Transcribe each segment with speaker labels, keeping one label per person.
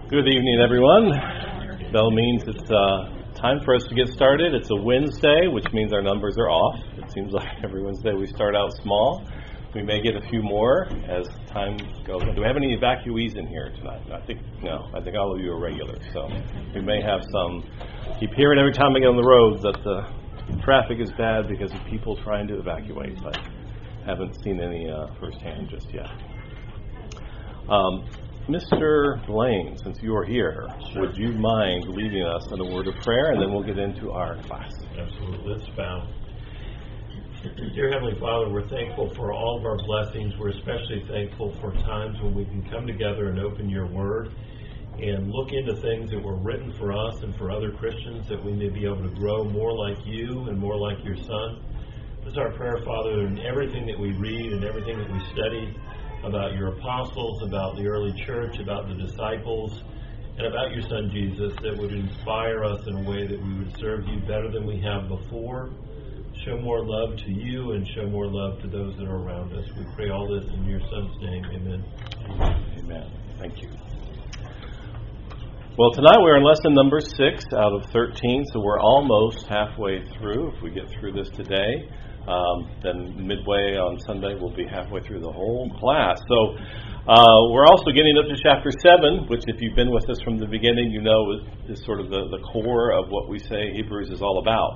Speaker 1: Good evening, everyone. Bell means it's time for us to get started. It's a Wednesday, which means our numbers are off. It seems like every Wednesday we start out small. We may get a few more as time goes on. Do we have any evacuees in here tonight? I think all of you are regulars. So we may have some. Keep hearing every time I get on the roads that the traffic is bad because of people trying to evacuate, but haven't seen any firsthand just yet. Mr. Blaine, since you are here,
Speaker 2: Sure.
Speaker 1: Would you mind leading us in a word of prayer, and then we'll get into our class?
Speaker 2: Absolutely. Let's bow. Dear Heavenly Father, we're thankful for all of our blessings. We're especially thankful for times when we can come together and open your word and look into things that were written for us and for other Christians, that we may be able to grow more like you and more like your Son. This is our prayer, Father, in everything that we read and everything that we study about your apostles, about the early church, about the disciples, and about your Son Jesus, that would inspire us in a way that we would serve you better than we have before, show more love to you, and show more love to those that are around us. We pray all this in your Son's name. Amen.
Speaker 1: Amen. Thank you. Well, tonight we're in lesson number 6 out of 13, so we're almost halfway through. If we get through this today, then midway on Sunday we'll be halfway through the whole class. So we're also getting up to chapter 7, which if you've been with us from the beginning, you know is sort of the core of what we say Hebrews is all about.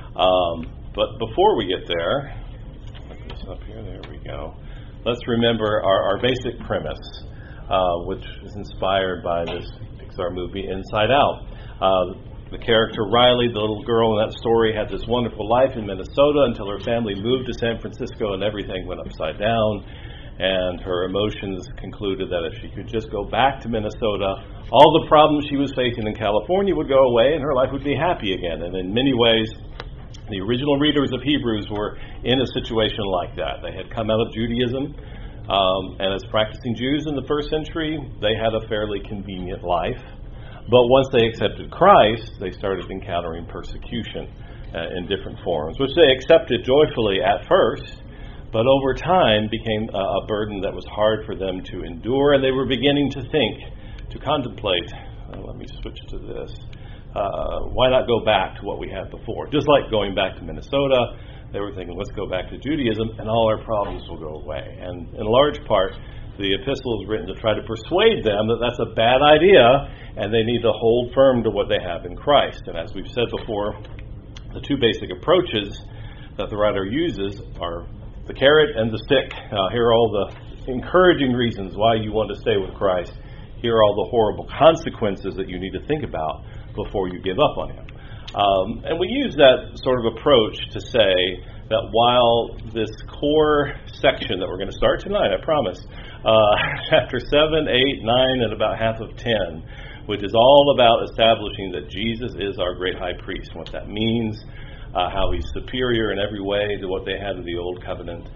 Speaker 1: But before we get there, look this up here, there we go. Let's remember our basic premise, which is inspired by this Pixar movie, Inside Out. The character Riley, the little girl in that story, had this wonderful life in Minnesota until her family moved to San Francisco and everything went upside down. And her emotions concluded that if she could just go back to Minnesota, all the problems she was facing in California would go away and her life would be happy again. And in many ways, the original readers of Hebrews were in a situation like that. They had come out of Judaism, and as practicing Jews in the first century, they had a fairly convenient life. But once they accepted Christ, they started encountering persecution in different forms, which they accepted joyfully at first, but over time became a burden that was hard for them to endure, and they were beginning to think, to contemplate, let me switch to this, why not go back to what we had before? Just like going back to Minnesota, they were thinking, let's go back to Judaism, and all our problems will go away. And in large part, the epistle is written to try to persuade them that that's a bad idea and they need to hold firm to what they have in Christ. And as we've said before, the two basic approaches that the writer uses are the carrot and the stick. Here are all the encouraging reasons why you want to stay with Christ. Here are all the horrible consequences that you need to think about before you give up on Him. And we use that sort of approach to say that while this core section that we're going to start tonight, I promise, chapter 7, 8, 9, and about half of 10, which is all about establishing that Jesus is our great high priest, what that means, how He's superior in every way to what they had in the Old Covenant.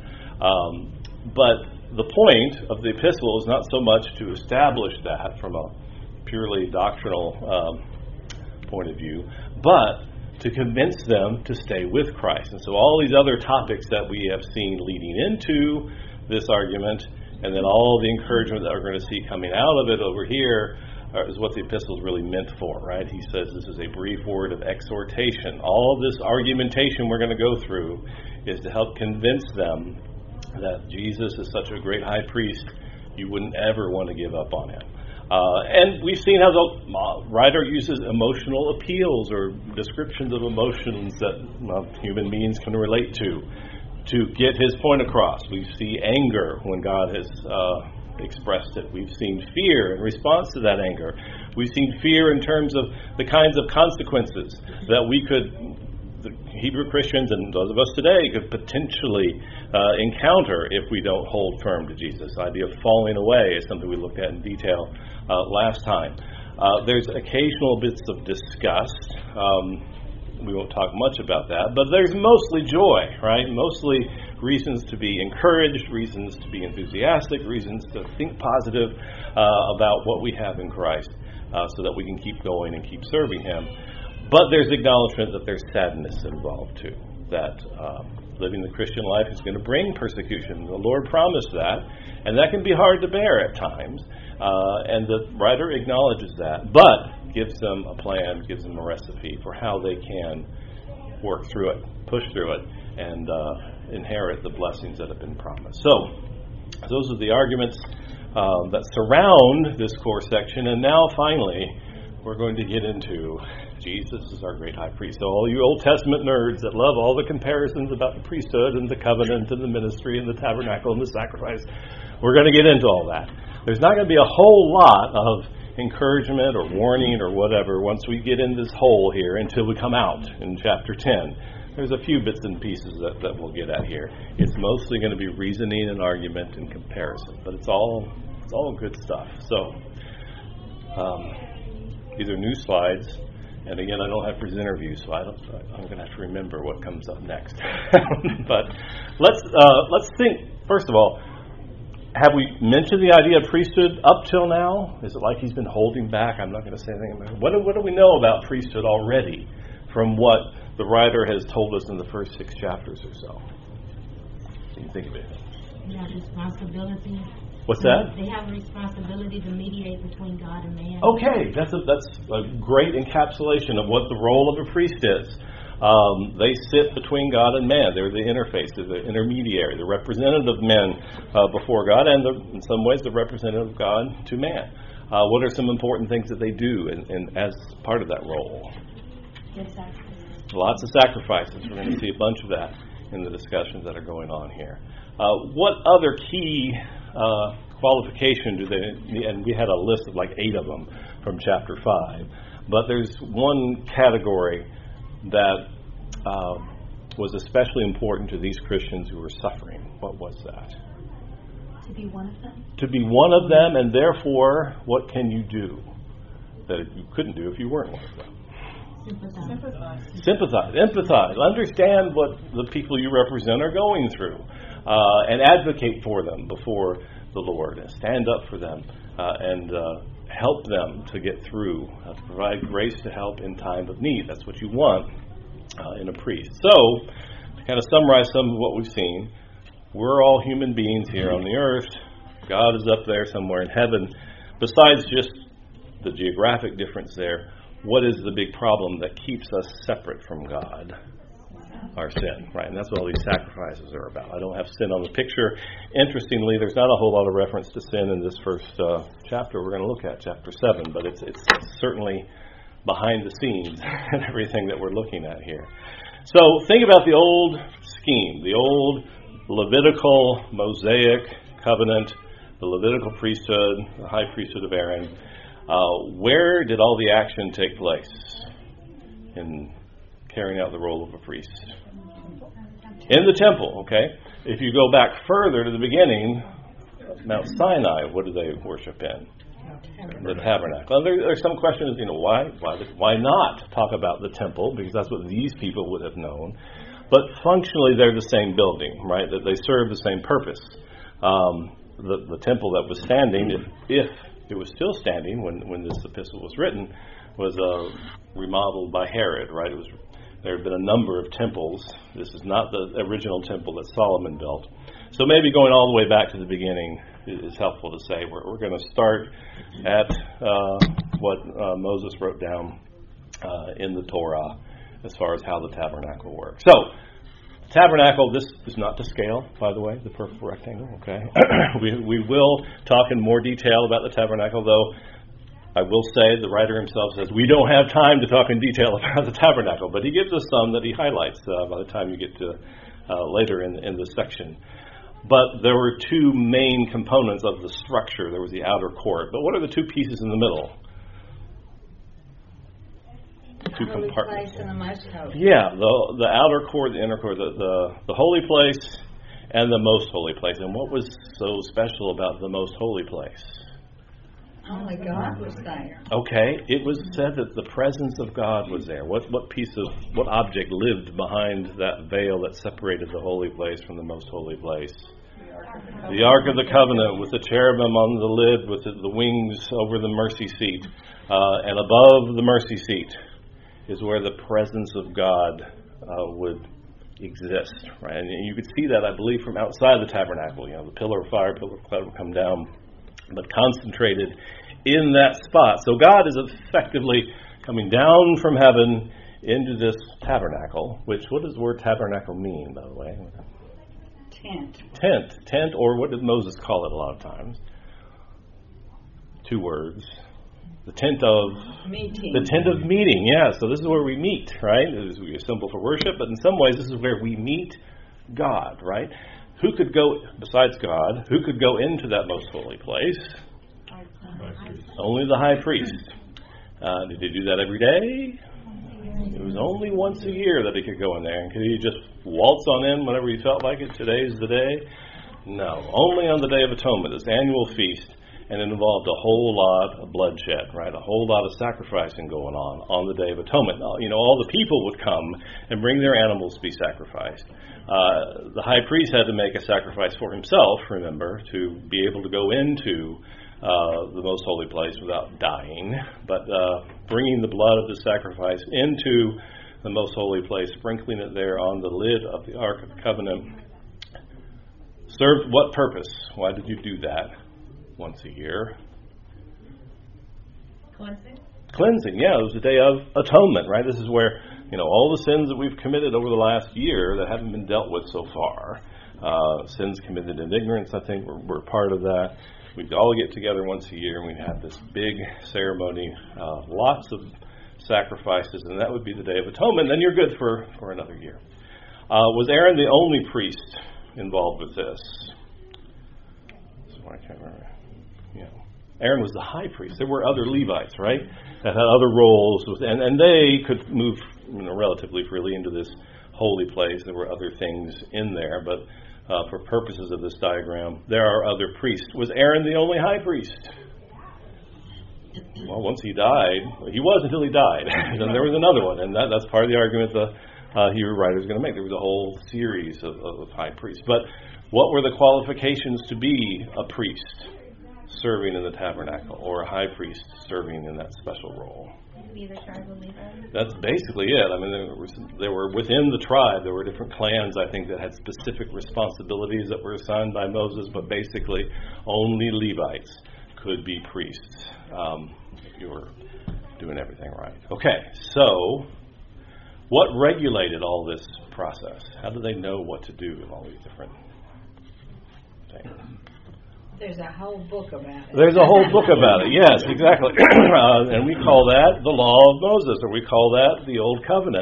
Speaker 1: But the point of the epistle is not so much to establish that from a purely doctrinal point of view, but to convince them to stay with Christ. And so all these other topics that we have seen leading into this argument, and then all the encouragement that we're going to see coming out of it over here, is what the epistle is really meant for, right? He says this is a brief word of exhortation. All this argumentation we're going to go through is to help convince them that Jesus is such a great high priest, you wouldn't ever want to give up on Him. And we've seen how the writer uses emotional appeals or descriptions of emotions that human beings can relate to get his point across. We see anger when God has expressed it. We've seen fear in response to that anger. We've seen fear in terms of the kinds of consequences that the Hebrew Christians and those of us today could potentially encounter if we don't hold firm to Jesus. The idea of falling away is something we looked at in detail last time. There's occasional bits of disgust. We won't talk much about that, but there's mostly joy, right? Mostly reasons to be encouraged, reasons to be enthusiastic, reasons to think positive about what we have in Christ so that we can keep going and keep serving Him. But there's acknowledgement that there's sadness involved too, that living the Christian life is going to bring persecution. The Lord promised that, and that can be hard to bear at times. And the writer acknowledges that, but gives them a plan, gives them a recipe for how they can work through it, push through it, and inherit the blessings that have been promised. So, those are the arguments that surround this core section. And now, finally, we're going to get into Jesus is our great high priest. So all you Old Testament nerds that love all the comparisons about the priesthood and the covenant and the ministry and the tabernacle and the sacrifice, we're going to get into all that. There's not going to be a whole lot of encouragement or warning or whatever once we get in this hole here until we come out in chapter 10. There's a few bits and pieces that we'll get at here. It's mostly going to be reasoning and argument and comparison, but it's all good stuff. So these are new slides, and again, I don't have presenter view, so I'm going to have to remember what comes up next. But let's think first of all. Have we mentioned the idea of priesthood up till now? Is it like he's been holding back? I'm not going to say anything about it. What do we know about priesthood already from what the writer has told us in the first 6 chapters or so? Can you think of it?
Speaker 3: They have responsibility.
Speaker 1: What's that?
Speaker 3: They have a responsibility to mediate between God and man.
Speaker 1: Okay, that's a great encapsulation of what the role of a priest is. They sit between God and man. They're the interface, they're the intermediary, the representative of men before God, and in some ways the representative of God to man. What are some important things that they do in as part of that role? Lots of sacrifices. We're going to see a bunch of that in the discussions that are going on here. What other key qualification do they, and we had a list of like 8 of them from chapter 5, but there's one category that was especially important to these Christians who were suffering. What was that?
Speaker 3: To be one of them. To
Speaker 1: be one of them, and therefore, what can you do that you couldn't do if you weren't one of them? Sympathize. Empathize. Understand what the people you represent are going through, and advocate for them before the Lord, and stand up for them, and help them to get through, to provide grace to help in time of need. That's what you want in a priest. So, to kind of summarize some of what we've seen, we're all human beings here on the earth. God is up there somewhere in heaven. Besides just the geographic difference there, what is the big problem that keeps us separate from God? Our sin, right? And that's what all these sacrifices are about. I don't have sin on the picture. Interestingly, there's not a whole lot of reference to sin in this first chapter we're going to look at, chapter 7, but it's certainly behind the scenes and everything that we're looking at here. So think about the old scheme, the old Levitical, Mosaic covenant, the Levitical priesthood, the high priesthood of Aaron. Where did all the action take place in carrying out the role of a priest? In the temple, okay? If you go back further to the beginning, Mount Sinai, what do they worship in? The tabernacle. And there's some questions, why not talk about the temple? Because that's what these people would have known. But functionally, they're the same building, right? That they serve the same purpose. The temple that was standing, if it was still standing when this epistle was written, was remodeled by Herod, right? There have been a number of temples. This is not the original temple that Solomon built. So maybe going all the way back to the beginning is helpful to say. We're going to start at what Moses wrote down in the Torah as far as how the tabernacle works. So, tabernacle, this is not to scale, by the way, the perfect rectangle, okay? we will talk in more detail about the tabernacle, though I will say the writer himself says we don't have time to talk in detail about the tabernacle, but he gives us some that he highlights by the time you get to later in this section. But there were 2 main components of the structure. There was the outer court. But what are the 2 pieces in the middle?
Speaker 4: The holy place and the most holy.
Speaker 1: Yeah, the outer court, the inner court, the holy place and the most holy place. And what was so special about the most holy place?
Speaker 4: Only God was there.
Speaker 1: Okay, it was said that the presence of God was there. What object lived behind that veil that separated the holy place from the most holy place? The Ark of the Covenant with the cherubim on the lid, with the wings over the mercy seat. And above the mercy seat is where the presence of God would exist, right? And you could see that, I believe, from outside the tabernacle. The pillar of fire, pillar of cloud would come down, but concentrated in that spot. So God is effectively coming down from heaven into this tabernacle, which, what does the word tabernacle mean, by the way? Tent, or what did Moses call it a lot of times? 2 words. The tent of
Speaker 4: meeting.
Speaker 1: The tent of meeting, yeah. So this is where we meet, right? We assemble for worship, but in some ways this is where we meet God, right? Who could go, besides God, who could go into that most holy place? Only the high priest. Did he do that every day? It was only once a year that he could go in there. And could he just waltz on in whenever he felt like it? Today's the day? No. Only on the Day of Atonement, this annual feast. And it involved a whole lot of bloodshed, right? A whole lot of sacrificing going on the Day of Atonement. All the people would come and bring their animals to be sacrificed. The high priest had to make a sacrifice for himself, remember, to be able to go into the most holy place without dying. But bringing the blood of the sacrifice into the most holy place, sprinkling it there on the lid of the Ark of the Covenant, served what purpose? Why did you do that? Once a year. Cleansing, yeah. It was the Day of Atonement, right? This is where, all the sins that we've committed over the last year that haven't been dealt with so far. Sins committed in ignorance, I think, were part of that. We'd all get together once a year and we'd have this big ceremony, lots of sacrifices, and that would be the Day of Atonement. Then you're good for another year. Was Aaron the only priest involved with this? I can't remember. Aaron was the high priest. There were other Levites, right, that had other roles, and they could move relatively freely into this holy place. There were other things in there, but for purposes of this diagram, there are other priests. Was Aaron the only high priest? Well, once he died, he was until he died. Then there was another one, and that's part of the argument the Hebrew writer is going to make. There was a whole series of high priests. But what were the qualifications to be a priest serving in the tabernacle, or a high priest serving in that special role?
Speaker 3: Be the tribe of Levi.
Speaker 1: That's basically it. I mean, there were within the tribe, there were different clans, I think, that had specific responsibilities that were assigned by Moses, but basically only Levites could be priests if you were doing everything right. Okay, so what regulated all this process? How do they know what to do in all these different things?
Speaker 4: There's a whole book about it.
Speaker 1: There's a whole book about it, yes, exactly. And we call that the Law of Moses, or we call that the Old Covenant.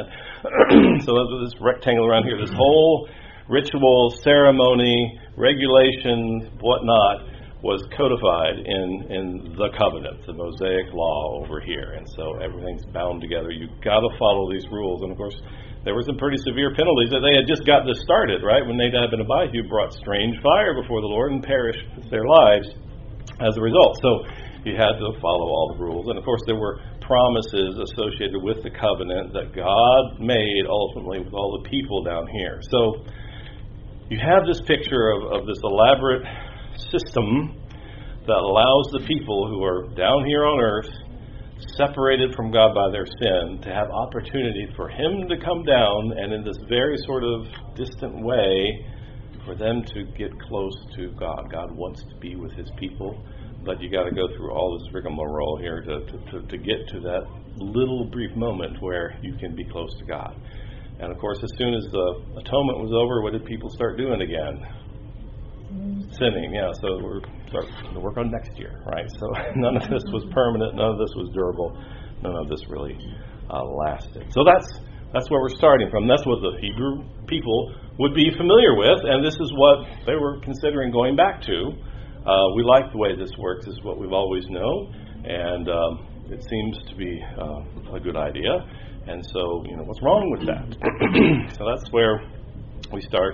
Speaker 1: So this rectangle around here, this whole ritual, ceremony, regulation, whatnot, was codified in the covenant, the Mosaic law over here. And so everything's bound together. You've got to follow these rules. And of course, there were some pretty severe penalties that they had just got this started, right? When Nadab and Abihu brought strange fire before the Lord and perished their lives as a result. So you had to follow all the rules. And of course, there were promises associated with the covenant that God made ultimately with all the people down here. So you have this picture of this elaborate system that allows the people who are down here on earth, separated from God by their sin, to have opportunity for Him to come down, and in this very sort of distant way, for them to get close to God. God wants to be with His people, but you got to go through all this rigmarole here to get to that little brief moment where you can be close to God. And of course, as soon as the atonement was over, what did people start doing again? Sinning, yeah. So we're starting to work on next year, right? So none of this was permanent, none of this was durable, none of this really lasted. So that's where we're starting from. That's what the Hebrew people would be familiar with, and this is what they were considering going back to. We like the way this works, is what we've always known, and it seems to be a good idea. And so, what's wrong with that? So that's where we start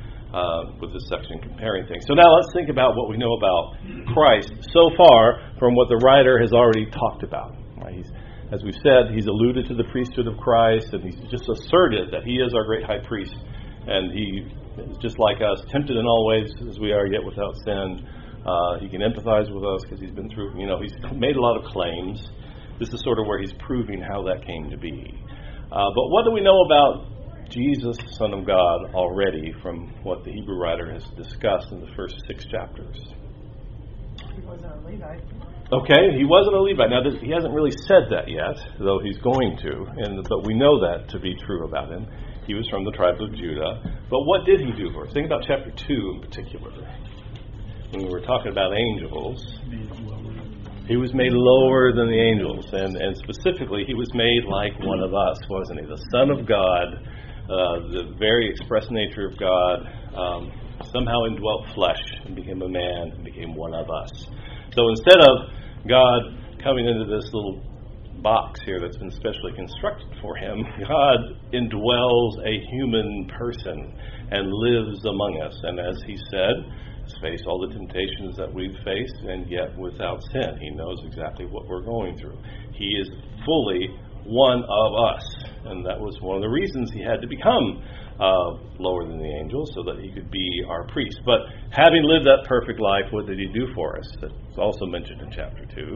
Speaker 1: with this section, comparing things. So now let's think about what we know about Christ so far from what the writer has already talked about. Right? As we've said, he's alluded to the priesthood of Christ, and he's just asserted that he is our great high priest, and he is just like us, tempted in all ways as we are, yet without sin. He can empathize with us because he's been through, he's made a lot of claims. This is sort of where he's proving how that came to be. But what do we know about Jesus, Son of God, already from what the Hebrew writer has discussed in the first 6 chapters.
Speaker 3: He wasn't a Levite.
Speaker 1: Okay, he wasn't a Levite. Now, he hasn't really said that yet, though he's going to, but we know that to be true about him. He was from the tribe of Judah. But what did he do for us? Think about chapter 2 in particular. When we were talking about angels, he was made lower than the angels. And specifically, he was made like one of us, wasn't he? The Son of God, the very express nature of God, somehow indwelt flesh and became a man and became one of us. So instead of God coming into this little box here that's been specially constructed for him, God indwells a human person and lives among us. And as he said, has faced all the temptations that we've faced, and yet without sin. He knows exactly what we're going through. He is fully one of us. And that was one of the reasons he had to become lower than the angels, so that he could be our priest. But having lived that perfect life, what did he do for us? That's also mentioned in chapter 2.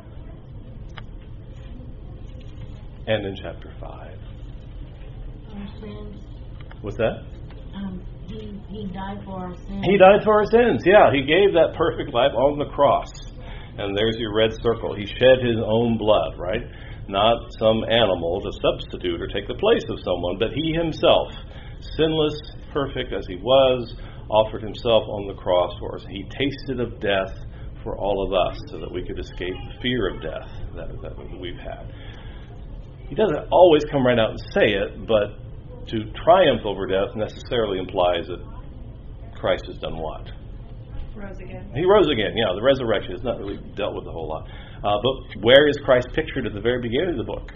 Speaker 1: And in chapter 5.
Speaker 5: Our sins.
Speaker 1: What's that?
Speaker 5: He died for our sins.
Speaker 1: He died for our sins, yeah. He gave that perfect life on the cross. And there's your red circle. He shed his own blood, right? Not some animal to substitute or take the place of someone, but he himself, sinless, perfect as he was, offered himself on the cross for us. He tasted of death for all of us so that we could escape the fear of death that we've had. He doesn't always come right out and say it, but to triumph over death necessarily implies that Christ has done what?
Speaker 3: Rose again.
Speaker 1: He rose again, yeah. The resurrection is not really dealt with a whole lot. But where is Christ pictured at the very beginning of the book?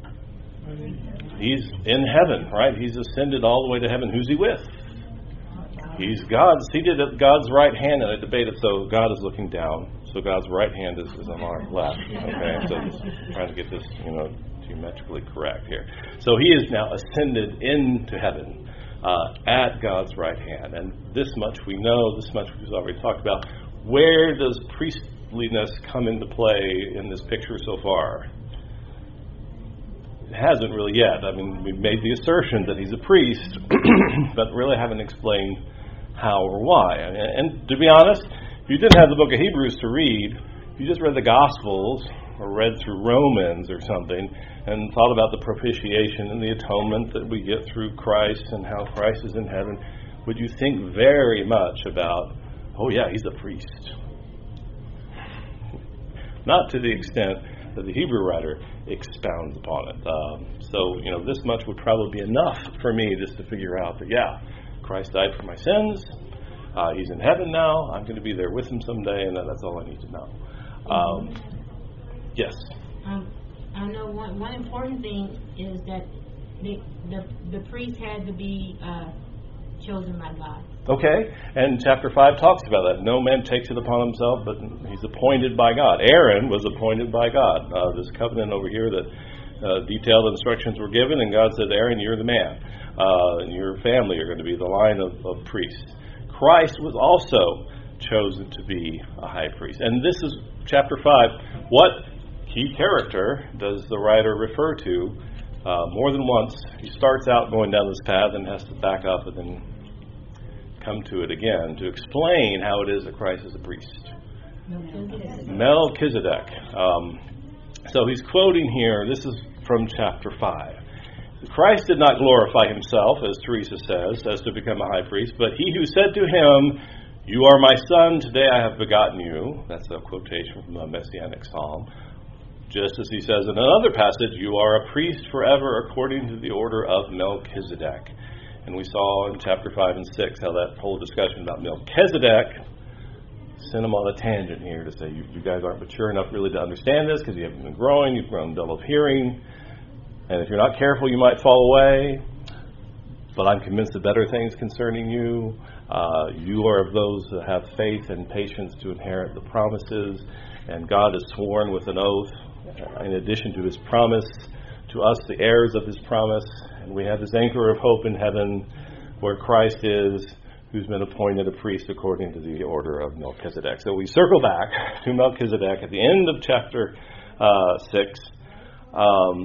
Speaker 1: He's in heaven, right? He's ascended all the way to heaven. Who's he with? He's God, seated at God's right hand, and I debated, so God is looking down. So God's right hand is on our left. Okay, so just trying to get this, geometrically correct here. So he is now ascended into heaven at God's right hand. And this much we know, this much we've already talked about. Where does priestliness come into play in this picture so far? It hasn't really yet. I mean, we've made the assertion that he's a priest, but really haven't explained how or why. And to be honest, if you didn't have the book of Hebrews to read, if you just read the Gospels or read through Romans or something and thought about the propitiation and the atonement that we get through Christ and how Christ is in heaven, would you think very much about, oh yeah, he's a priest? Not to the extent that the Hebrew writer expounds upon it. So this much would probably be enough for me just to figure out that, yeah, Christ died for my sins. He's in heaven now. I'm going to be there with him someday, and that's all I need to know. Yes?
Speaker 5: I know one important thing is that the priest had to be chosen by God.
Speaker 1: Okay, and chapter 5 talks about that. No man takes it upon himself, but he's appointed by God. Aaron was appointed by God. This covenant over here that detailed instructions were given, and God said, Aaron, you're the man. And your family are going to be the line of priests. Christ was also chosen to be a high priest. And this is chapter 5. What key character does the writer refer to more than once? He starts out going down this path and has to back up and then come to it again to explain how it is that Christ is a priest. Melchizedek. So he's quoting here, this is from chapter 5. Christ did not glorify himself, as Teresa says, as to become a high priest, but he who said to him, you are my son, today I have begotten you. That's a quotation from a Messianic psalm. Just as he says in another passage, you are a priest forever according to the order of Melchizedek. And we saw in chapter 5 and 6 how that whole discussion about Melchizedek sent him on a tangent here to say, you guys aren't mature enough really to understand this because you haven't been growing, you've grown dull of hearing. And if you're not careful, you might fall away. But I'm convinced of better things concerning you. You are of those that have faith and patience to inherit the promises. And God has sworn with an oath, in addition to his promise, to us the heirs of his promise. And we have this anchor of hope in heaven where Christ is, who's been appointed a priest according to the order of Melchizedek. So we circle back to Melchizedek at the end of chapter 6.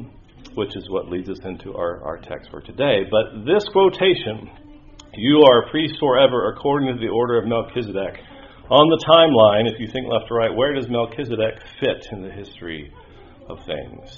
Speaker 1: which is what leads us into our text for today. But this quotation, "You are a priest forever according to the order of Melchizedek," on the timeline, if you think left to right, where does Melchizedek fit in the history of things?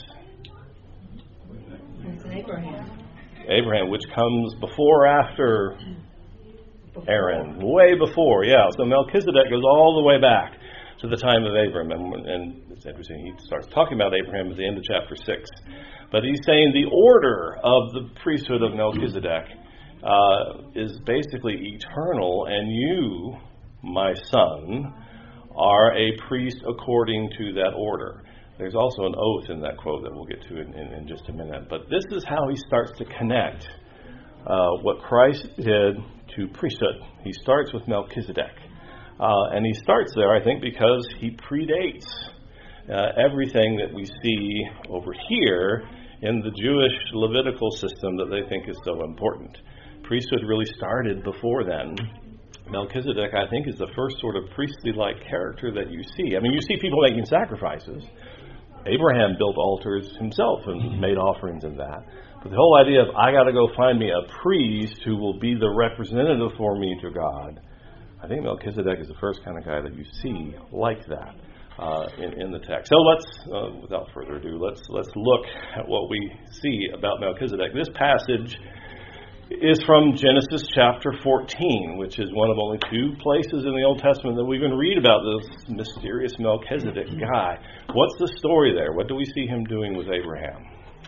Speaker 4: It's Abraham.
Speaker 1: Abraham, which comes before or after Aaron? Way before, yeah. So Melchizedek goes all the way back to the time of Abraham. And it's interesting, he starts talking about Abraham at the end of chapter 6. But he's saying the order of the priesthood of Melchizedek is basically eternal, and you, my son, are a priest according to that order. There's also an oath in that quote that we'll get to in just a minute. But this is how he starts to connect what Christ did to priesthood. He starts with Melchizedek. And he starts there, I think, because he predates everything that we see over here in the Jewish Levitical system that they think is so important. Priesthood really started before then. Melchizedek, I think, is the first sort of priestly-like character that you see. I mean, you see people making sacrifices. Abraham built altars himself and made offerings in that. But the whole idea of, I got to go find me a priest who will be the representative for me to God, I think Melchizedek is the first kind of guy that you see like that in the text. So let's, without further ado, let's look at what we see about Melchizedek. This passage is from Genesis chapter 14, which is one of only 2 places in the Old Testament that we even read about this mysterious Melchizedek guy. What's the story there? What do we see him doing with Abraham?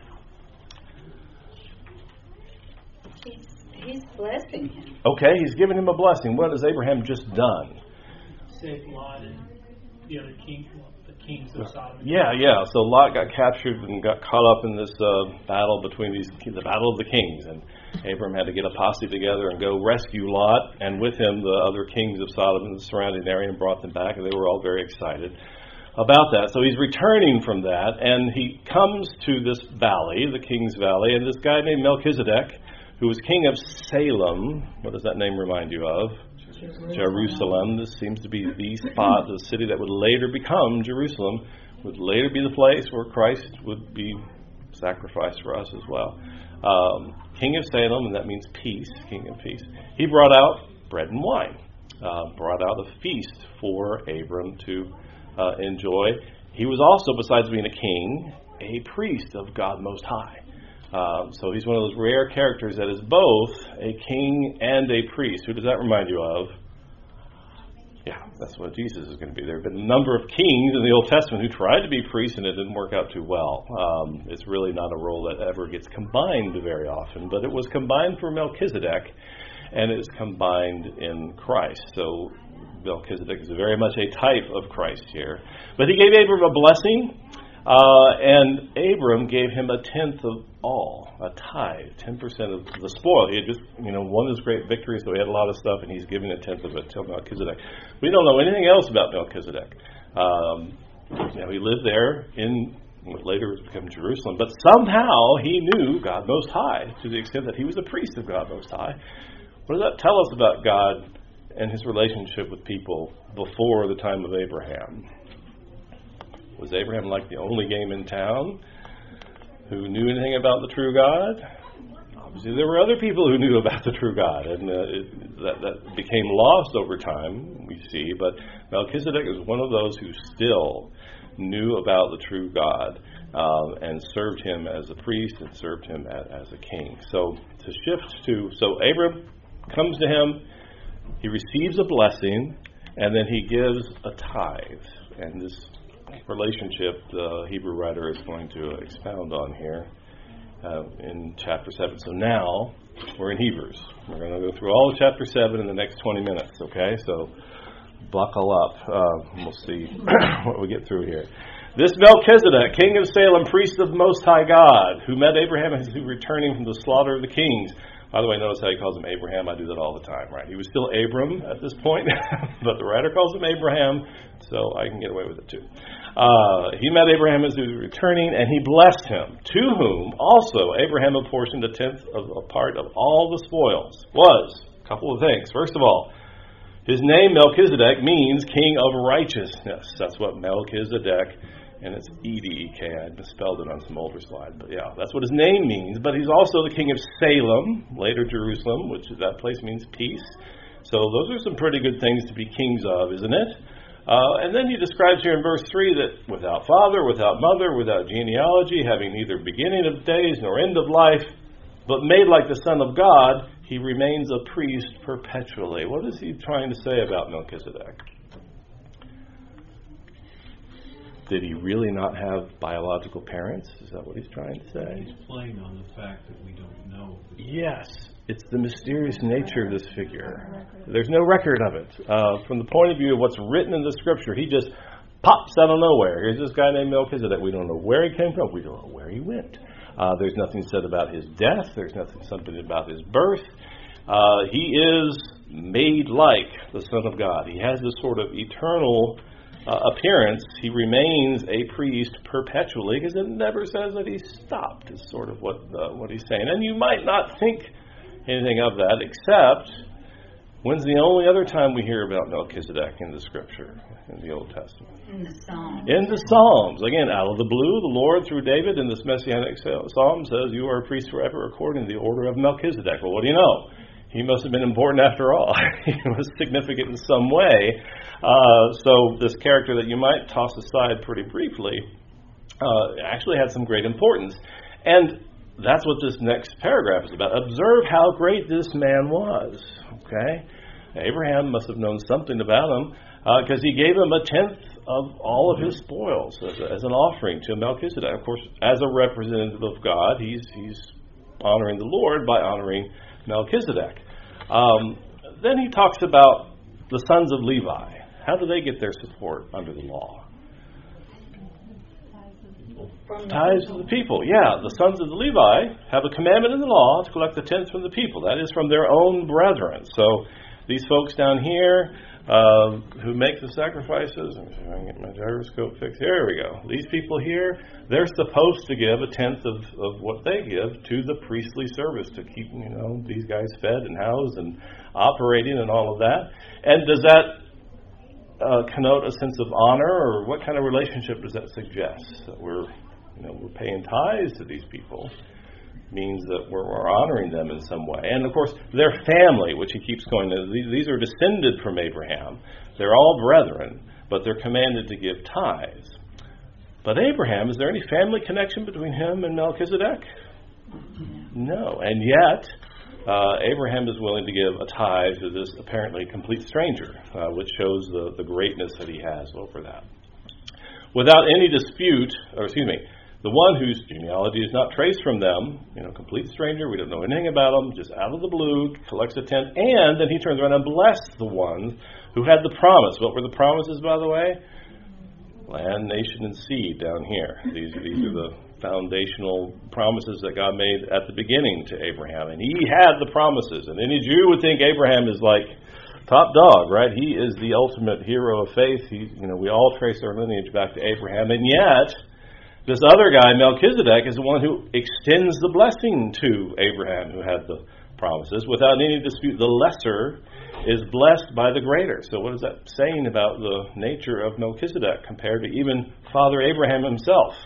Speaker 4: He's blessing him.
Speaker 1: Okay, he's given him a blessing. What has Abraham just done?
Speaker 6: Saved Lot and the other kings of Sodom.
Speaker 1: Yeah. So Lot got captured and got caught up in this battle between the battle of the kings, and Abraham had to get a posse together and go rescue Lot, and with him the other kings of Sodom and the surrounding area, and brought them back, and they were all very excited about that. So he's returning from that, and he comes to this valley, the King's Valley, and this guy named Melchizedek, who was king of Salem. What does that name remind you of? Jerusalem. This seems to be the spot, the city that would later become Jerusalem, would later be the place where Christ would be sacrificed for us as well. King of Salem, and that means peace, king of peace. He brought out bread and wine, brought out a feast for Abram to enjoy. He was also, besides being a king, a priest of God Most High. So he's one of those rare characters that is both a king and a priest. Who does that remind you of? Yeah, that's what Jesus is going to be. There have been a number of kings in the Old Testament who tried to be priests, and it didn't work out too well. It's really not a role that ever gets combined very often, but it was combined for Melchizedek, and it is combined in Christ. So Melchizedek is very much a type of Christ here. But he gave Abram a blessing. And Abram gave him a tenth of all, a tithe, 10% of the spoil. He had just, won this great victory, so he had a lot of stuff, and he's giving a tenth of it to Melchizedek. We don't know anything else about Melchizedek. He lived there in what later was become Jerusalem, but somehow he knew God Most High to the extent that he was a priest of God Most High. What does that tell us about God and his relationship with people before the time of Abraham? Was Abraham like the only game in town who knew anything about the true God? Obviously, there were other people who knew about the true God, and that became lost over time, we see. But Melchizedek is one of those who still knew about the true God and served him as a priest and served him as a king. So to shift to, Abram comes to him, he receives a blessing, and then he gives a tithe. And this relationship the Hebrew writer is going to expound on here in chapter 7. So now we're in Hebrews. We're going to go through all of chapter 7 in the next 20 minutes, okay? So buckle up. We'll see what we get through here. This Melchizedek, king of Salem, priest of Most High God, who met Abraham as he was returning from the slaughter of the kings. By the way, notice how he calls him Abraham. I do that all the time, right? He was still Abram at this point, but the writer calls him Abraham, so I can get away with it too. He met Abraham as he was returning, and he blessed him, to whom also Abraham apportioned a tenth of a part of all the spoils. Was a couple of things. First of all, his name Melchizedek means king of righteousness. That's what Melchizedek and it's E-D-E-K. I misspelled it on some older slide, but yeah, that's what his name means. But he's also the king of Salem, later Jerusalem, which that place means peace. So those are some pretty good things to be kings of, isn't it? And then he describes here in verse 3 that without father, without mother, without genealogy, having neither beginning of days nor end of life, but made like the Son of God, he remains a priest perpetually. What is he trying to say about Melchizedek? Did he really not have biological parents? Is that what he's trying to say?
Speaker 2: He's playing on the fact that we don't know.
Speaker 1: Yes. It's the mysterious nature of this figure. There's no record of it. From the point of view of what's written in the Scripture, he just pops out of nowhere. Here's this guy named Melchizedek. We don't know where he came from. We don't know where he went. There's nothing said about his death. There's nothing something about his birth. He is made like the Son of God. He has this sort of eternal appearance. He remains a priest perpetually because it never says that he stopped, is sort of what he's saying. And you might not think anything of that, except when's the only other time we hear about Melchizedek in the Scripture, in the Old Testament?
Speaker 4: In the Psalms.
Speaker 1: In the Psalms. Again, out of the blue, the Lord, through David, in this Messianic Psalm, says, you are a priest forever according to the order of Melchizedek. Well, what do you know? He must have been important after all. He was significant in some way. So this character that you might toss aside pretty briefly actually had some great importance. And that's what this next paragraph is about. Observe how great this man was. Okay? Abraham must have known something about him because he gave him a tenth of all of his spoils as an offering to Melchizedek. Of course, as a representative of God, he's honoring the Lord by honoring Melchizedek. Then he talks about the sons of Levi. How do they get their support under the law? Tithes of the people. Yeah, the sons of the Levi have a commandment in the law to collect the tenth from the people. That is from their own brethren. So these folks down here who make the sacrifices, I'm trying to get my gyroscope fixed. Here we go. These people here, they're supposed to give a tenth of what they give to the priestly service to keep these guys fed and housed and operating and all of that. And does that connote a sense of honor, or what kind of relationship does that suggest? That we're paying tithes to these people means that we're honoring them in some way. And of course, their family, which he keeps going to, these are descended from Abraham. They're all brethren, but they're commanded to give tithes. But Abraham, is there any family connection between him and Melchizedek? No. And yet, Abraham is willing to give a tithe to this apparently complete stranger, which shows the greatness that he has over that. Without any dispute, the one whose genealogy is not traced from them, complete stranger, we don't know anything about him, just out of the blue, collects a tenth, and then he turns around and blessed the ones who had the promise. What were the promises, by the way? Land, nation, and seed down here. These are the foundational promises that God made at the beginning to Abraham. And he had the promises. And any Jew would think Abraham is like top dog, right? He is the ultimate hero of faith. We all trace our lineage back to Abraham. And yet, this other guy, Melchizedek, is the one who extends the blessing to Abraham, who had the promises. Without any dispute, the lesser is blessed by the greater. So what is that saying about the nature of Melchizedek compared to even Father Abraham himself?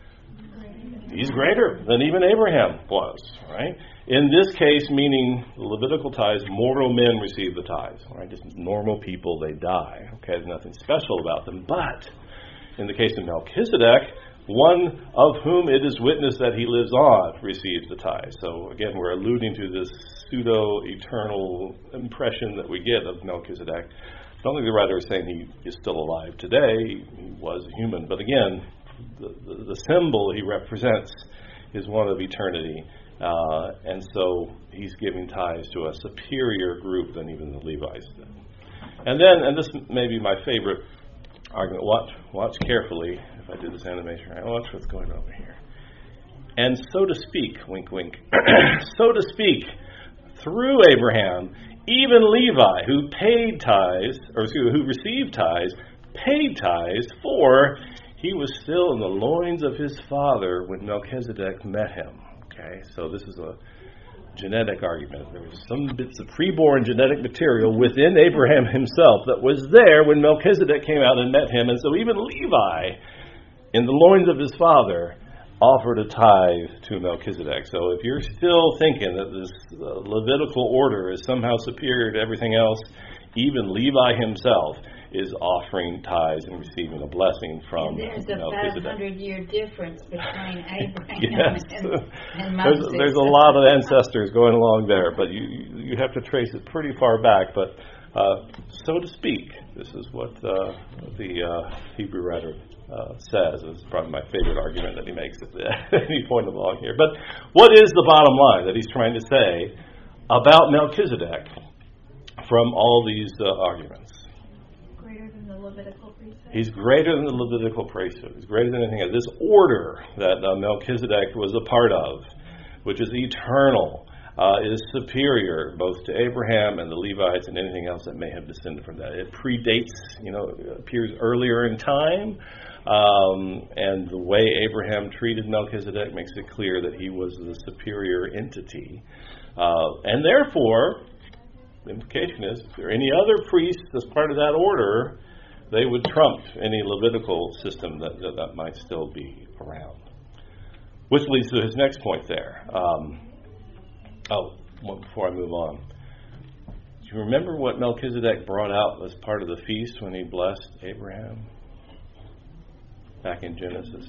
Speaker 1: He's greater than even Abraham was, right? In this case, meaning the Levitical tithes, mortal men receive the tithes, right? Just normal people, they die. Okay, there's nothing special about them. But in the case of Melchizedek, one of whom it is witnessed that he lives on receives the tithe. So again, we're alluding to this pseudo-eternal impression that we get of Melchizedek. I don't think the writer is saying he is still alive today. He was a human. But again, the symbol he represents is one of eternity. And so he's giving tithes to a superior group than even the Levites did. And then, and this may be my favorite argument, watch carefully. If I do this animation right, watch what's going on over here. And so to speak, wink, wink, so to speak, through Abraham, even Levi, who paid tithes, who received tithes, paid tithes, for he was still in the loins of his father when Melchizedek met him. Okay, so this is a genetic argument. There was some bits of preborn genetic material within Abraham himself that was there when Melchizedek came out and met him. And so even Levi in the loins of his father, offered a tithe to Melchizedek. So if you're still thinking that this Levitical order is somehow superior to everything else, even Levi himself is offering tithes and receiving a blessing from
Speaker 4: There's a
Speaker 1: Melchizedek.
Speaker 4: 500-year difference between Abraham
Speaker 1: Yes.
Speaker 4: and Moses.
Speaker 1: There's a lot of ancestors going along there, but you have to trace it pretty far back. But so to speak, this is what the Hebrew writer says. It's probably my favorite argument that he makes at any point along here. But what is the bottom line that he's trying to say about Melchizedek from all these arguments?
Speaker 3: Greater than the Levitical priesthood.
Speaker 1: He's greater than the Levitical priesthood. He's greater than anything else. This order that Melchizedek was a part of, which is eternal, is superior both to Abraham and the Levites and anything else that may have descended from that. It predates, appears earlier in time, and the way Abraham treated Melchizedek makes it clear that he was the superior entity. And therefore, the implication is, if there are any other priests as part of that order, they would trump any Levitical system that might still be around. Which leads to his next point there. Before I move on. Do you remember what Melchizedek brought out as part of the feast when he blessed Abraham? Back in Genesis.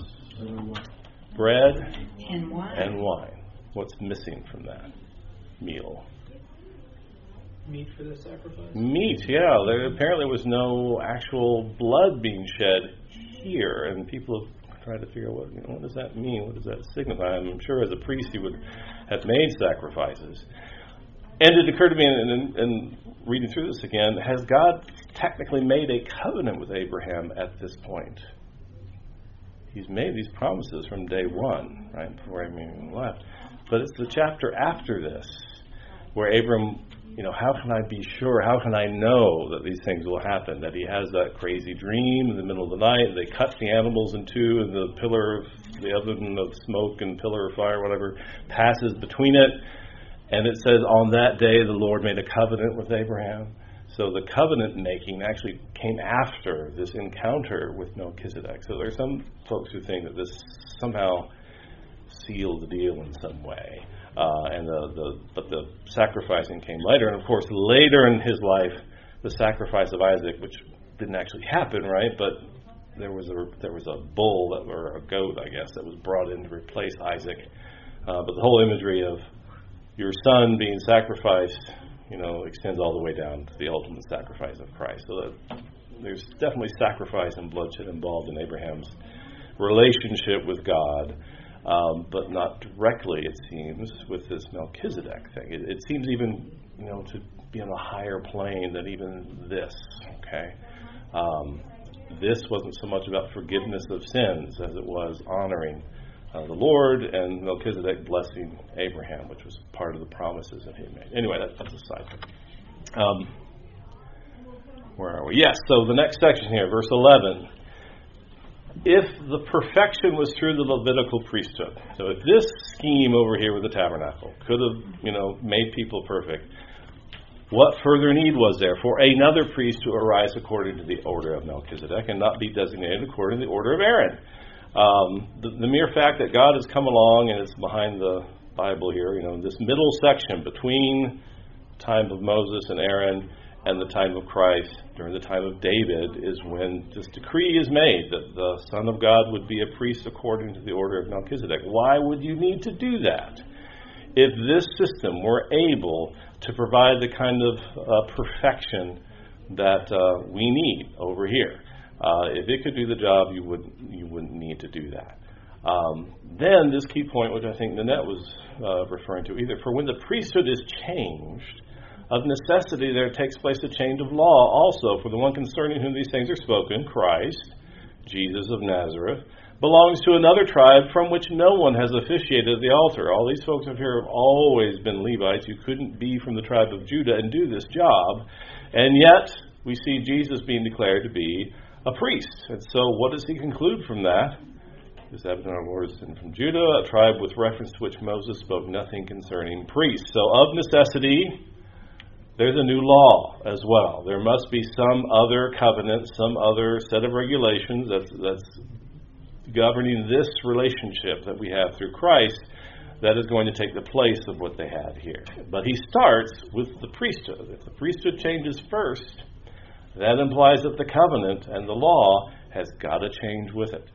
Speaker 1: Bread
Speaker 4: And
Speaker 1: wine. What's missing from that meal?
Speaker 6: Meat for the sacrifice.
Speaker 1: Meat, yeah. There apparently was no actual blood being shed here, and people have tried to figure out what does that mean? What does that signify? I'm sure as a priest he would have made sacrifices. And it occurred to me in reading through this again, has God technically made a covenant with Abraham at this point? He's made these promises from day one, right, before Abraham left. But it's the chapter after this where Abram, how can I be sure? How can I know that these things will happen? That he has that crazy dream in the middle of the night. They cut the animals in two, and the pillar of the oven of smoke and pillar of fire, whatever, passes between it. And it says, on that day the Lord made a covenant with Abraham. So the covenant making actually came after this encounter with Melchizedek. So there are some folks who think that this somehow sealed the deal in some way. But the sacrificing came later, and of course later in his life, the sacrifice of Isaac, which didn't actually happen, right? But there was a bull or a goat, I guess, that was brought in to replace Isaac. But the whole imagery of your son being sacrificed, extends all the way down to the ultimate sacrifice of Christ. So that there's definitely sacrifice and bloodshed involved in Abraham's relationship with God. But not directly, it seems, with this Melchizedek thing. It seems even, to be on a higher plane than even this, okay? This wasn't so much about forgiveness of sins as it was honoring the Lord, and Melchizedek blessing Abraham, which was part of the promises that he made. Anyway, that's a side thing. Where are we? Yes, so the next section here, verse 11. If the perfection was through the Levitical priesthood, so if this scheme over here with the tabernacle could have, made people perfect, what further need was there for another priest to arise according to the order of Melchizedek and not be designated according to the order of Aaron? The mere fact that God has come along, and it's behind the Bible here, this middle section between the time of Moses and Aaron and the time of Christ, during the time of David, is when this decree is made that the Son of God would be a priest according to the order of Melchizedek. Why would you need to do that? If this system were able to provide the kind of perfection that we need over here, if it could do the job, you wouldn't need to do that. Then this key point, which I think Nanette was referring to either, for when the priesthood is changed, of necessity there takes place a change of law also, for the one concerning whom these things are spoken, Christ, Jesus of Nazareth, belongs to another tribe from which no one has officiated at the altar. All these folks up here have always been Levites. You couldn't be from the tribe of Judah and do this job. And yet, we see Jesus being declared to be a priest. And so what does he conclude from that? This Abner Lord is from Judah, a tribe with reference to which Moses spoke nothing concerning priests. So of necessity, there's a new law as well. There must be some other covenant, some other set of regulations that's governing this relationship that we have through Christ that is going to take the place of what they had here. But he starts with the priesthood. If the priesthood changes first, that implies that the covenant and the law has got to change with it.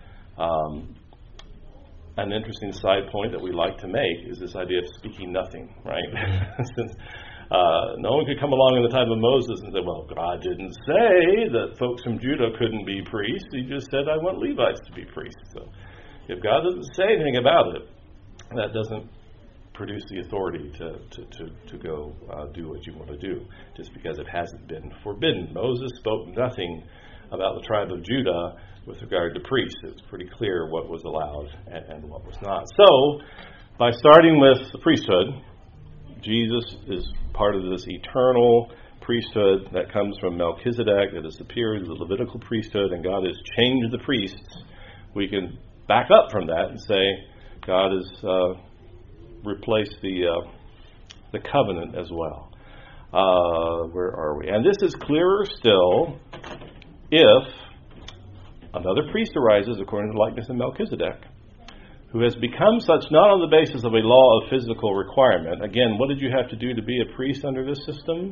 Speaker 1: An interesting side point that we like to make is this idea of speaking nothing, right? Since no one could come along in the time of Moses and say, well, God didn't say that folks from Judah couldn't be priests. He just said, I want Levites to be priests. So if God doesn't say anything about it, that doesn't produce the authority to go do what you want to do, just because it hasn't been forbidden. Moses spoke nothing about the tribe of Judah with regard to priests. It's pretty clear what was allowed and what was not. So, by starting with the priesthood, Jesus is part of this eternal priesthood that comes from Melchizedek, that is superior to the Levitical priesthood, and God has changed the priests. We can back up from that and say God has replaced the covenant as well. Where are we? And this is clearer still if another priest arises according to the likeness of Melchizedek, who has become such not on the basis of a law of physical requirement. Again, what did you have to do to be a priest under this system?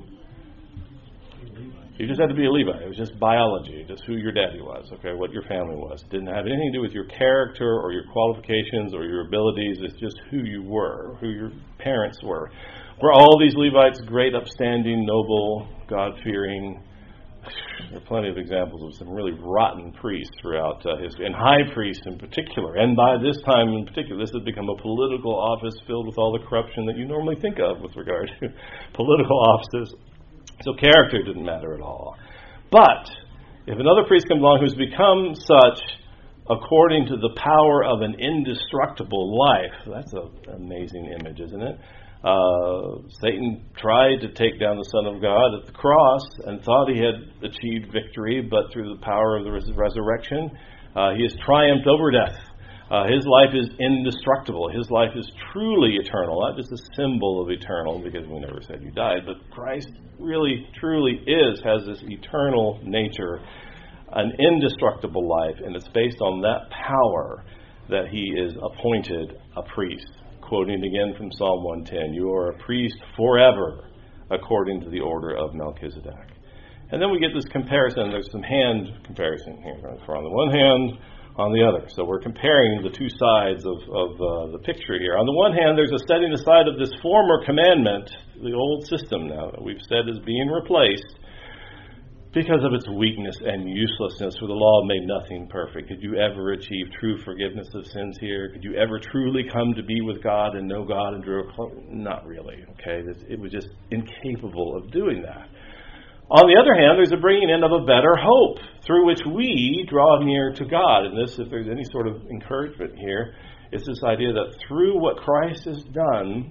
Speaker 1: You just had to be a Levite. It was just biology, just who your daddy was, okay, what your family was. It didn't have anything to do with your character or your qualifications or your abilities. It's just who you were, who your parents were. Were all these Levites great, upstanding, noble, God-fearing? There are plenty of examples of some really rotten priests throughout history, and high priests in particular. And by this time in particular, this has become a political office filled with all the corruption that you normally think of with regard to political offices. So character didn't matter at all. But if another priest comes along who's become such according to the power of an indestructible life, that's an amazing image, isn't it? Satan tried to take down the Son of God at the cross and thought he had achieved victory, but through the power of the resurrection, he has triumphed over death. His life is indestructible. His life is truly eternal, not just a symbol of eternal, because we never said you died, but Christ really, truly has this eternal nature, an indestructible life, and it's based on that power that he is appointed a priest. Quoting again from Psalm 110, you are a priest forever, according to the order of Melchizedek. And then we get this comparison. There's some hand comparison here. For on the one hand, on the other. So we're comparing the two sides of the picture here. On the one hand, there's a setting aside of this former commandment, the old system now that we've said is being replaced, because of its weakness and uselessness, for the law made nothing perfect. Could you ever achieve true forgiveness of sins here? Could you ever truly come to be with God and know God and draw close? Not really, okay? It was just incapable of doing that. On the other hand, there's a bringing in of a better hope through which we draw near to God. And this, if there's any sort of encouragement here, is this idea that through what Christ has done,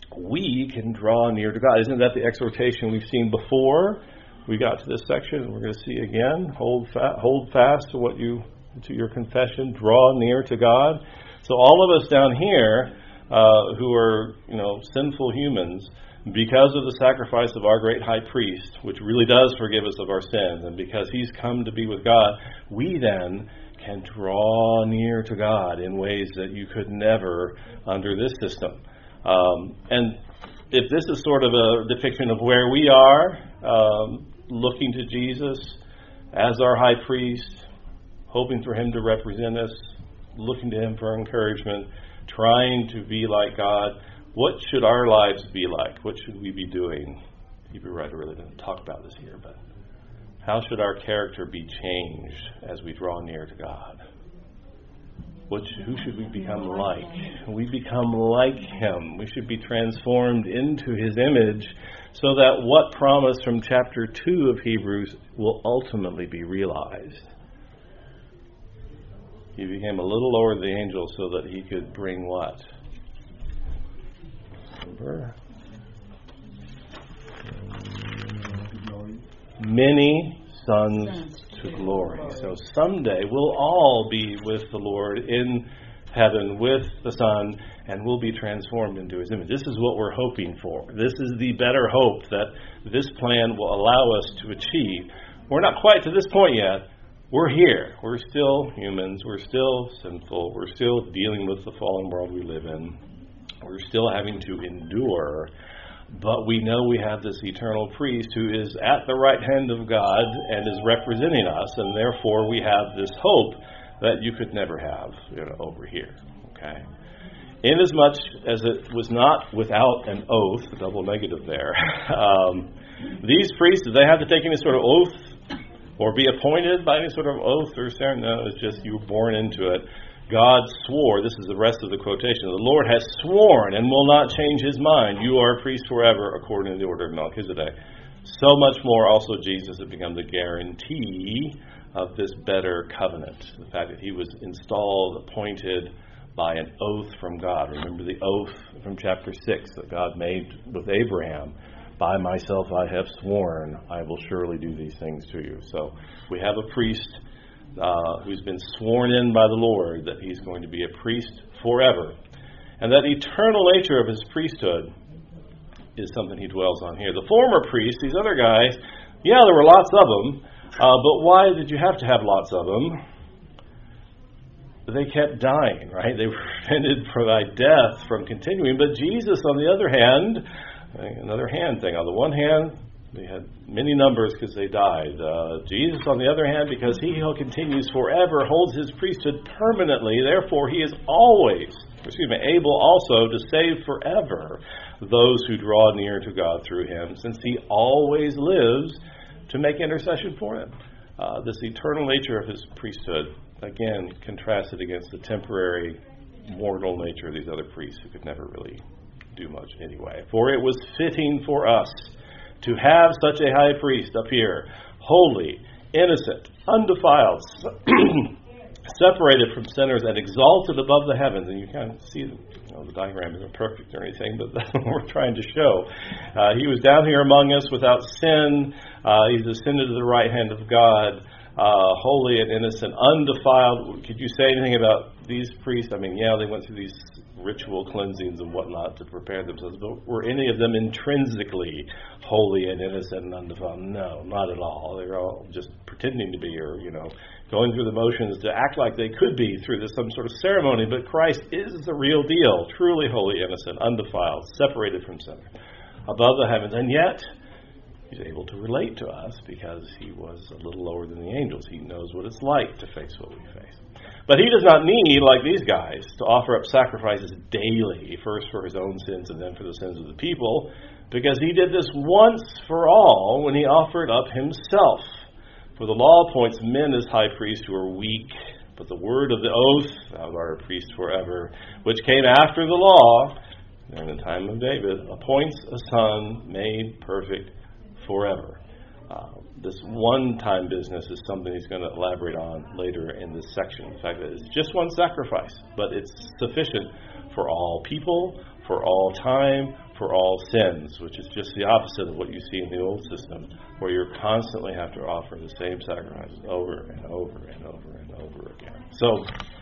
Speaker 1: we can draw near to God. Isn't that the exhortation we've seen before? We got to this section, and we're going to see again. Hold fast to your confession. Draw near to God. So all of us down here who are sinful humans, because of the sacrifice of our great high priest, which really does forgive us of our sins, and because he's come to be with God, we then can draw near to God in ways that you could never under this system. And if this is sort of a depiction of where we are, looking to Jesus as our high priest, hoping for him to represent us, looking to him for encouragement, trying to be like God, what should our lives be like? What should we be doing? Hebrew writer really doesn't talk about this here, but how should our character be changed as we draw near to God? Who should we become like? We become like him. We should be transformed into his image so that what promise from chapter 2 of Hebrews will ultimately be realized. He became a little lower than the angels so that he could bring what? Remember? Many sons to glory. So someday we'll all be with the Lord in heaven with the Son, and we'll be transformed into his image. This is what we're hoping for. This is the better hope that this plan will allow us to achieve. We're not quite to this point yet, we're here. We're still humans. We're still sinful. We're still dealing with the fallen world we live in. We're still having to endure. But we know we have this eternal priest who is at the right hand of God and is representing us, and therefore we have this hope that you could never have over here. Okay? Inasmuch as it was not without an oath, a double negative there, these priests, did they have to take any sort of oath or be appointed by any sort of oath or ceremony? No, it's just you were born into it. God swore, this is the rest of the quotation, the Lord has sworn and will not change his mind. You are a priest forever according to the order of Melchizedek. So much more also Jesus has become the guarantee of this better covenant. The fact that he was installed, appointed by an oath from God. Remember the oath from chapter 6 that God made with Abraham. By myself I have sworn, I will surely do these things to you. So we have a priest who's been sworn in by the Lord that he's going to be a priest forever. And that eternal nature of his priesthood is something he dwells on here. The former priests, these other guys, yeah, there were lots of them, but why did you have to have lots of them? They kept dying, right? They were prevented by death from continuing. But Jesus, on the other hand, another hand thing. On the one hand, they had many numbers because they died. Jesus, on the other hand, because he who continues forever holds his priesthood permanently. Therefore, he is always, able also to save forever those who draw near to God through him, since he always lives to make intercession for them. This eternal nature of his priesthood, again, contrasted against the temporary, mortal nature of these other priests who could never really do much anyway. For it was fitting for us to have such a high priest up here, holy, innocent, undefiled, separated from sinners, and exalted above the heavens. And you kind of see the diagram isn't perfect or anything, but that's what we're trying to show. He was down here among us without sin. He's ascended to the right hand of God, holy and innocent, undefiled. Could you say anything about these priests? I mean, yeah, they went through these ritual cleansings and whatnot to prepare themselves, but were any of them intrinsically holy and innocent and undefiled? No, not at all. They were all just pretending to be, or going through the motions to act like they could be through some sort of ceremony. But Christ is the real deal, truly holy, innocent, undefiled, separated from sin, above the heavens, and yet he's able to relate to us because he was a little lower than the angels. He knows what it's like to face what we face. But he does not need, like these guys, to offer up sacrifices daily, first for his own sins and then for the sins of the people, because he did this once for all when he offered up himself. For the law appoints men as high priests who are weak, but the word of the oath, thou art a priest forever, which came after the law, during the time of David, appoints a son made perfect forever. This one-time business is something he's going to elaborate on later in this section. In fact, it's just one sacrifice, but it's sufficient for all people, for all time, for all sins, which is just the opposite of what you see in the old system, where you constantly have to offer the same sacrifices over and over and over and over again. So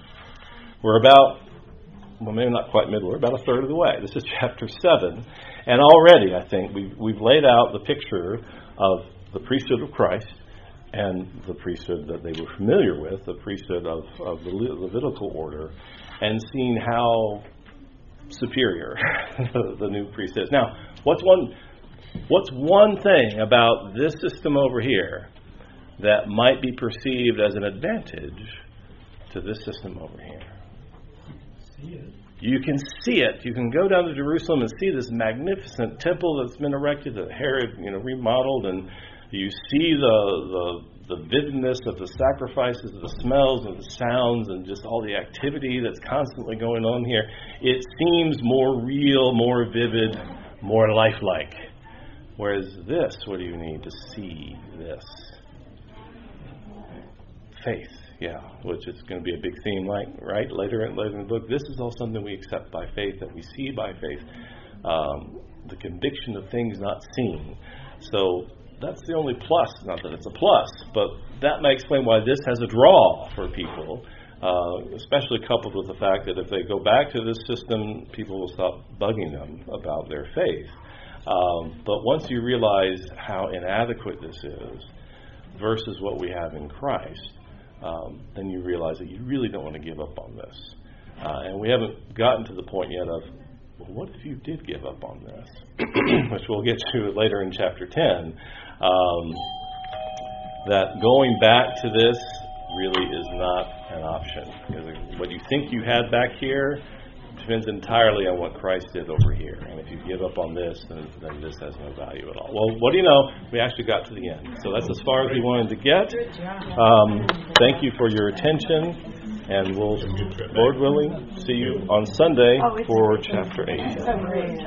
Speaker 1: we're about, well, maybe not quite middle, we're about a third of the way. This is chapter 7, and already I think we've laid out the picture of the priesthood of Christ and the priesthood that they were familiar with, the priesthood of the Levitical order, and seen how superior the new priest is. Now, what's one thing about this system over here that might be perceived as an advantage to this system over here?
Speaker 6: See it.
Speaker 1: You can see it. You can go down to Jerusalem and see this magnificent temple that's been erected, that Herod, remodeled, and you see the vividness of the sacrifices, the smells and the sounds, and just all the activity that's constantly going on here. It seems more real, more vivid, more lifelike. Whereas this, what do you need to see this? Faith. Yeah, which is going to be a big theme, right? Later in the book, this is all something we accept by faith, that we see by faith, the conviction of things not seen. So that's the only plus, not that it's a plus, but that may explain why this has a draw for people, especially coupled with the fact that if they go back to this system, people will stop bugging them about their faith. But once you realize how inadequate this is versus what we have in Christ, then you realize that you really don't want to give up on this. And we haven't gotten to the point yet of, well, what if you did give up on this? Which we'll get to later in chapter 10. That going back to this really is not an option. Because what you think you had back here depends entirely on what Christ did over here. And if you give up on this, then this has no value at all. Well, what do you know? We actually got to the end. So that's as far as we wanted to get. Thank you for your attention. And we'll, Lord willing, see you on Sunday for chapter 8.